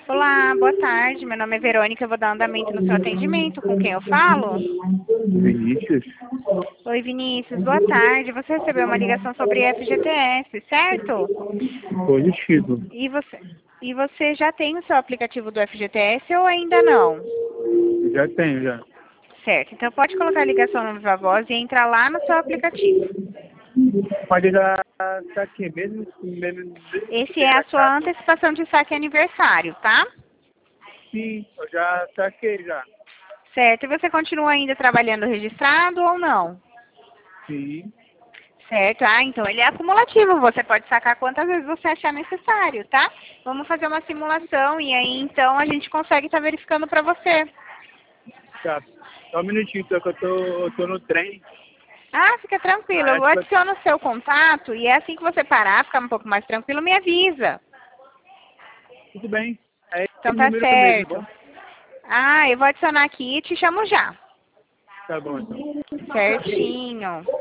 Olá, boa tarde. Meu nome é Verônica. Eu vou dar andamento no seu atendimento. Com quem eu falo? Vinícius? Oi, Vinícius. Boa tarde. Você recebeu uma ligação sobre FGTS, certo? Positivo. E você já tem o seu aplicativo do FGTS ou ainda não? Já tenho, já. Certo. Então pode colocar a ligação no Viva Voz e entrar lá no seu aplicativo. Pode dar aqui, mesmo Esse ter é a achado. sua antecipação de saque aniversário, tá? Sim, eu já saquei já. Certo. E você continua ainda trabalhando registrado ou não? Sim, Certo, então ele é acumulativo, você pode sacar quantas vezes você achar necessário, tá? Vamos fazer uma simulação e aí então a gente consegue estar verificando para você. tá. Só um minutinho, só que eu tô no trem. Ah, fica tranquilo, Aí eu acho que adiciono o seu contato e é assim que você parar, ficar um pouco mais tranquilo, me avisa. tudo bem. É Então esse tá número mesmo, certo. bom? Ah, eu vou adicionar aqui e te chamo já. Tá bom, então. Certinho.